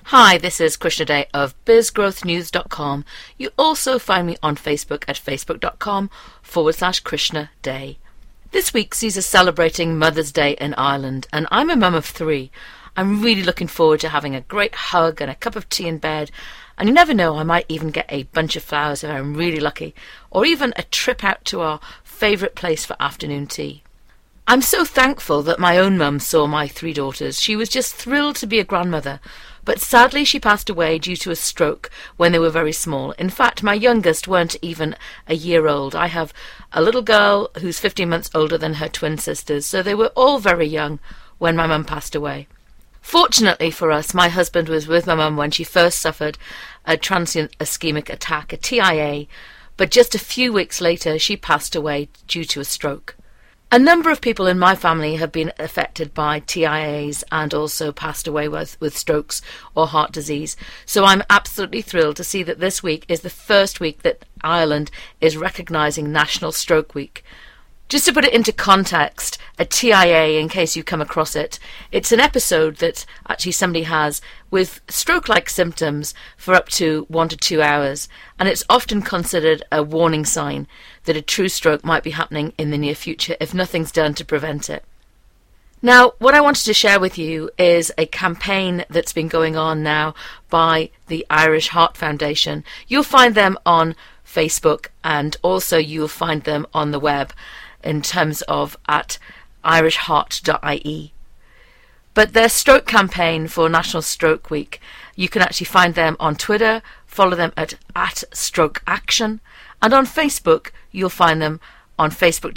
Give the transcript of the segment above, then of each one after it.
Hi, this is Krishna Day of bizgrowthnews.com. You also find me on Facebook at facebook.com/Krishna Day. This week sees us celebrating Mother's Day in Ireland, and I'm a mum of 3. I'm really looking forward to having a great hug and a cup of tea in bed, and you never know, I might even get a bunch of flowers if I'm really lucky, or even a trip out to our favourite place for afternoon tea. I'm so thankful that my own mum saw my 3 daughters. She was just thrilled to be a grandmother, but sadly she passed away due to a stroke when they were very small. In fact, my youngest weren't even a year old. I have a little girl who's 15 months older than her twin sisters, so they were all very young when my mum passed away. Fortunately for us, my husband was with my mum when she first suffered a transient ischemic attack, a TIA, but just a few weeks later she passed away due to a stroke. A number of people in my family have been affected by TIAs and also passed away with strokes or heart disease. So I'm absolutely thrilled to see that this week is the first week that Ireland is recognising National Stroke Week. Just to put it into context, a TIA, in case you come across it, it's an episode that actually somebody has with stroke-like symptoms for up to 1 to 2 hours, and it's often considered a warning sign that a true stroke might be happening in the near future if nothing's done to prevent it. Now, what I wanted to share with you is a campaign that's been going on now by the Irish Heart Foundation. You'll find them on Facebook, and also you'll find them on the web in terms of at irishheart.ie. But their stroke campaign for National Stroke Week, you can actually find them on Twitter, follow them at Stroke Action, and on Facebook you'll find them on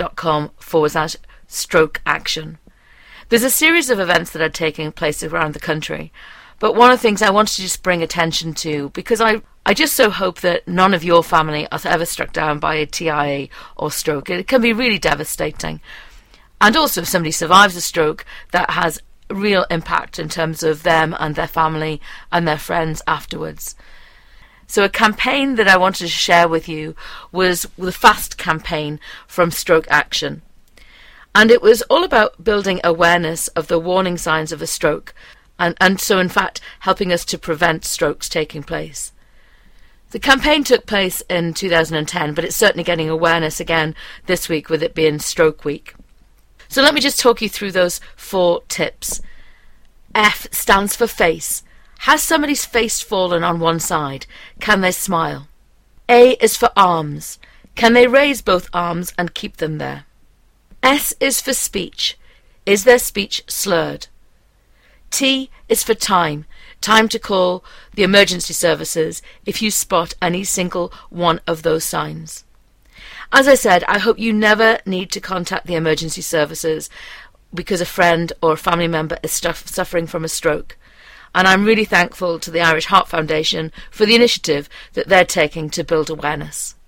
facebook.com/Stroke Action. There's a series of events that are taking place around the country, but one of the things I wanted to just bring attention to, because I just so hope that none of your family are ever struck down by a TIA or stroke. It can be really devastating. And also if somebody survives a stroke, that has real impact in terms of them and their family and their friends afterwards. So a campaign that I wanted to share with you was the FAST campaign from Stroke Action. And it was all about building awareness of the warning signs of a stroke, and so in fact helping us to prevent strokes taking place. The campaign took place in 2010, but it's certainly getting awareness again this week with it being Stroke Week. So let me just talk you through those 4 tips. F stands for face. Has somebody's face fallen on one side? Can they smile? A is for arms. Can they raise both arms and keep them there? S is for speech. Is their speech slurred? T is for time. Time to call the emergency services if you spot any single one of those signs. As I said, I hope you never need to contact the emergency services because a friend or a family member is suffering from a stroke. And I'm really thankful to the Irish Heart Foundation for the initiative that they're taking to build awareness.